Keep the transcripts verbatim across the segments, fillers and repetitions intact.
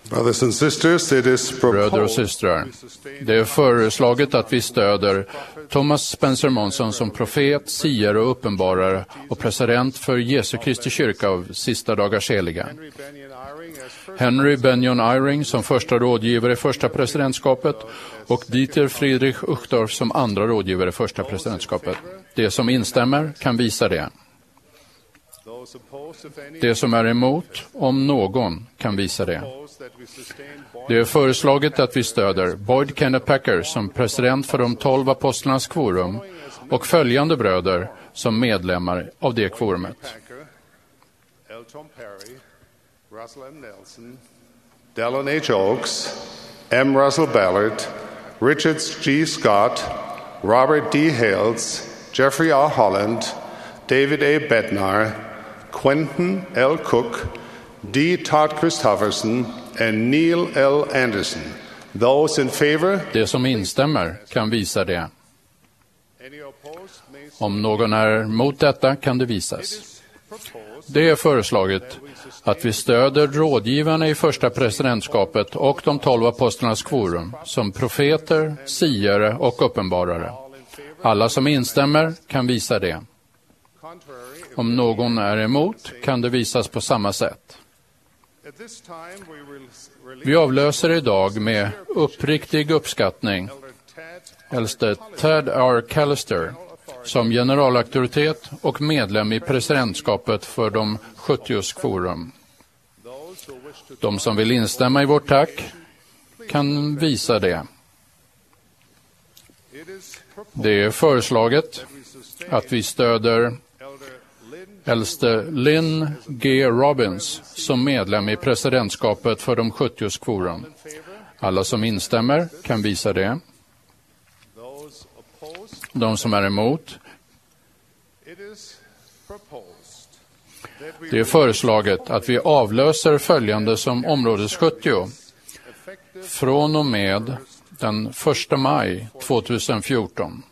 Brothers and sisters, it is Bröder och systrar, det är föreslaget att vi stöder Thomas Spencer Monson som profet, siare och uppenbarare och president för Jesu Kristi kyrka av sista dagars heliga. Henry Benyon Eyring som första rådgivare i första presidentskapet och Dieter Friedrich Uchtdorf som andra rådgivare i första presidentskapet. Det som instämmer kan visa det. Det som är emot, om någon, kan visa det. Det är föreslaget att vi stöder Boyd Kenneth Packer som president för de tolv apostlarnas kvorum och följande bröder som medlemmar av det kvorumet. Elton Perry, Russell M. Nelson, Dallin H. Oaks, M. Russell Ballard, Richard G. Scott, Robert D. Hales, Jeffrey R. Holland, David A. Bednar, Quentin L. Cook, D. Todd Christofferson and Neil L. Anderson. Those in favor? Det som instämmer kan visa det. Om någon är mot detta kan det visas. Det är föreslaget att vi stöder rådgivarna i första presidentskapet och de tolv apostlarnas kvorum som profeter, siare och uppenbarare. Alla som instämmer kan visa det. Om någon är emot kan det visas på samma sätt. Vi avlöser idag med uppriktig uppskattning äldste Ted R. Callister som generalauktoritet och medlem i presidentskapet för de sjuttio kvorum. De som vill instämma i vårt tack kan visa det. Det är föreslaget att vi stöder äldste Lynn G. Robbins som medlem i presidentskapet för de sjuttio kvorum. Alla som instämmer kan visa det. De som är emot. Det är föreslaget att vi avlöser följande som områdes sjuttio från och med den första maj tjugohundrafjorton.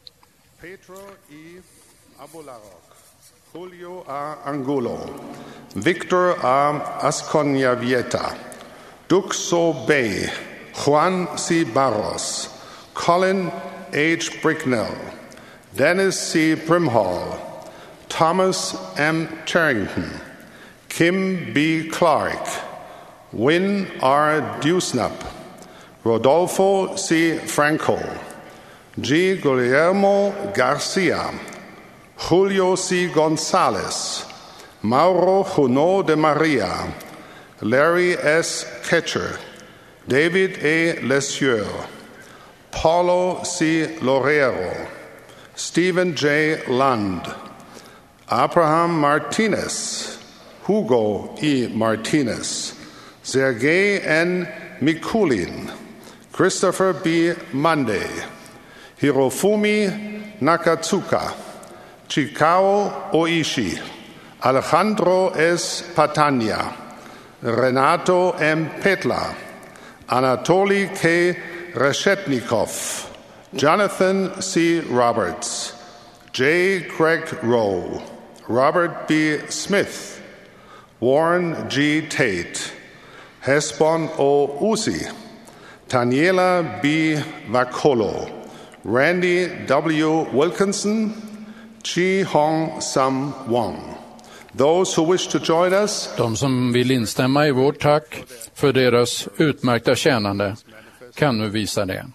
Julio A. Angulo, Victor A. Asconyavieta, Duxo Bay, Juan C. Barros, Colin H. Bricknell, Dennis C. Primhall, Thomas M. Charrington, Kim B. Clark, Win R. Dewsnup, Rodolfo C. Franco, G. Guillermo Garcia, Julio C. Gonzalez, Mauro Juno de Maria, Larry S. Ketcher, David A. Lesieur, Paulo C. Lorero, Stephen J. Lund, Abraham Martinez, Hugo E. Martinez, Sergei N. Mikulin, Christopher B. Monday, Hirofumi Nakatsuka, Chikao Oishi, Alejandro S. Patania, Renato M. Petla, Anatoly K. Reshetnikov, Jonathan C. Roberts, J. Craig Rowe, Robert B. Smith, Warren G. Tate, Hesbon O. Uzi, Taniela B. Vacolo, Randy W. Wilkinson, Chi Hong Sam Wong. Those who wish to join us. De som vill instämma i vårt tack för deras utmärkta tjänande kan nu visa det.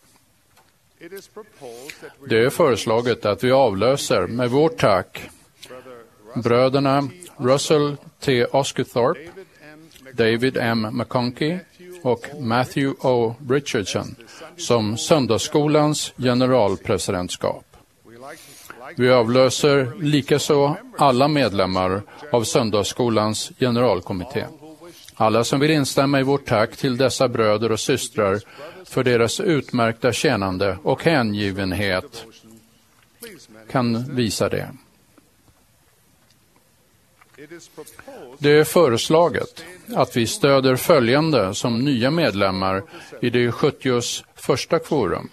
Det är föreslaget att vi avlöser med vårt tack bröderna Russell T. Osgothorpe, David M. McConkey och Matthew O. Richardson som söndagsskolans generalpresidentskap. Vi avlöser likaså alla medlemmar av söndagsskolans generalkommitté. Alla som vill instämma i vårt tack till dessa bröder och systrar för deras utmärkta tjänande och hängivenhet kan visa det. Det är föreslaget att vi stöder följande som nya medlemmar i det sjuttio första kvorum.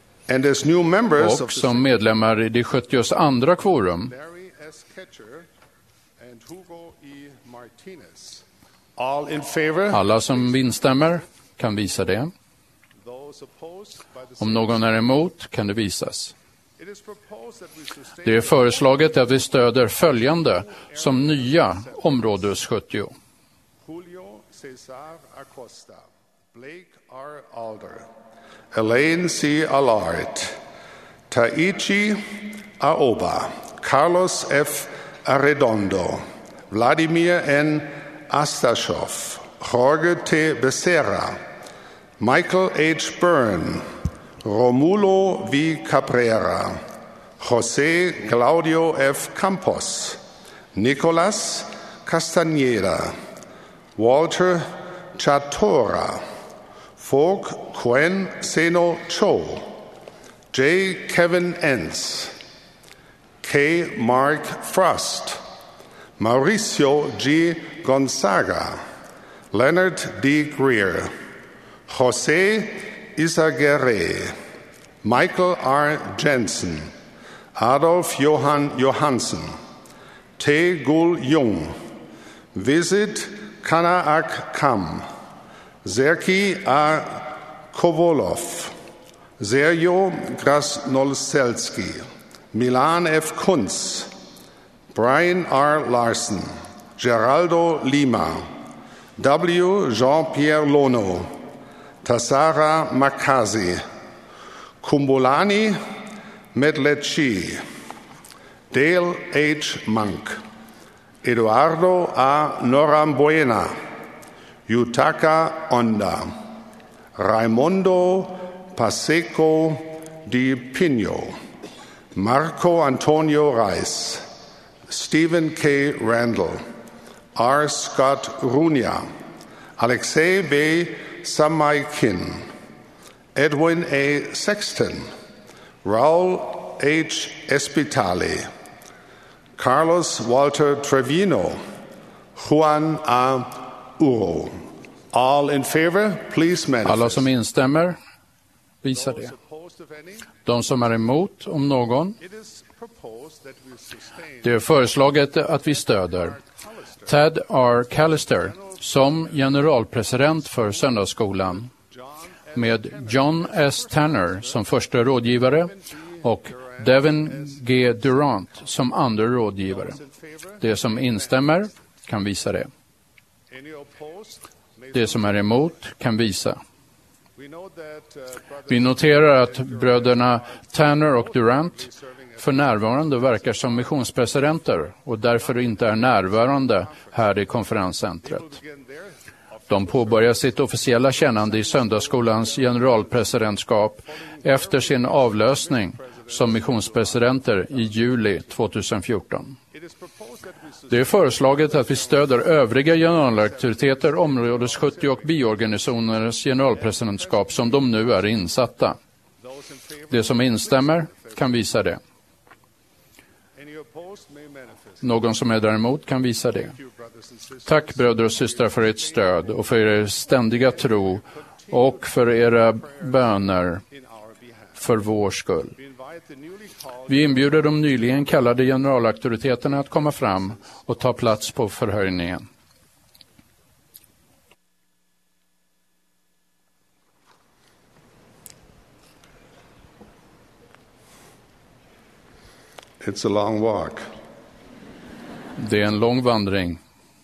Och som medlemmar i det sjuttio andra kvorum and Hugo E. Martinez. All in favor? Alla som instämmer kan visa det. Those opposed by the Om någon är emot kan det visas. It is proposed that we sustain Det är föreslaget att vi stöder följande som nya områdes sjuttio. Julio Cesar Acosta, Blake R. Alder, Elaine C. Allard, Taichi Aoba, Carlos F. Arredondo, Vladimir N. Astashov, Jorge T. Becerra, Michael H. Byrne, Romulo V. Cabrera, José Claudio F. Campos, Nicolas Castañeda, Walter Chatora, Fogg Quen Seno Cho, J. Kevin Entz, K. Mark Frost, Mauricio G. Gonzaga, Leonard D. Greer, José Isaguerre, Michael R. Jensen, Adolf Johann Johansson, Tae Gul Jung, Visit Kanaak Kam, Zerki A. Kovolov, Sergio Grasnolselski, Milan F. Kunz, Brian R. Larson, Geraldo Lima, W. Jean-Pierre Lono, Tassara Makazi, Kumbulani Medlechi, Dale H. Monk, Eduardo A. Norambuena, Yutaka Onda, Raimundo Paseco Di Pino, Marco Antonio Reis, Stephen K. Randall, R. Scott Runia, Alexei B. Samaikin, Edwin A. Sexton, Raul H. Espitali, Carlos Walter Trevino, Juan A. Uro. All in favor, please manifest. Alla som instämmer visar det. De som är emot, om någon. Det är föreslaget att vi stöder Ted R. Callister som generalpresident för söndagsskolan med John S. Tanner som första rådgivare och Devin G. Durant som andra rådgivare. Det som instämmer kan visa det. Det som är emot kan visa. Vi noterar att bröderna Tanner och Durant för närvarande verkar som missionspresidenter och därför inte är närvarande här i konferenscentret. De påbörjar sitt officiella tjänande i söndagsskolans generalpresidentskap efter sin avlösning som missionspresidenter i juli tjugohundrafjorton. Det är föreslaget att vi stöder övriga generalaktiviteter, områdes sjuttio och biorganisationers generalpresidentskap som de nu är insatta. Det som instämmer kan visa det. Någon som är däremot kan visa det. Tack bröder och systrar för ert stöd och för er ständiga tro och för era böner för vår skull. Vi inbjuder de nyligen kallade generalauktoriteterna att komma fram och ta plats på förhöjningen. It's a long walk. Det är en lång vandring.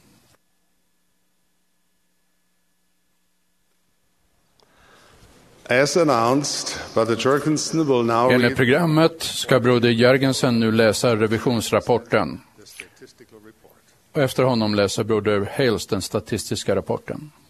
As announced, Brother Jurgensen will now Enligt read programmet ska broder Jörgensen nu läsa revisionsrapporten. the statistical report. Och efter honom läser broder Hales den statistiska rapporten.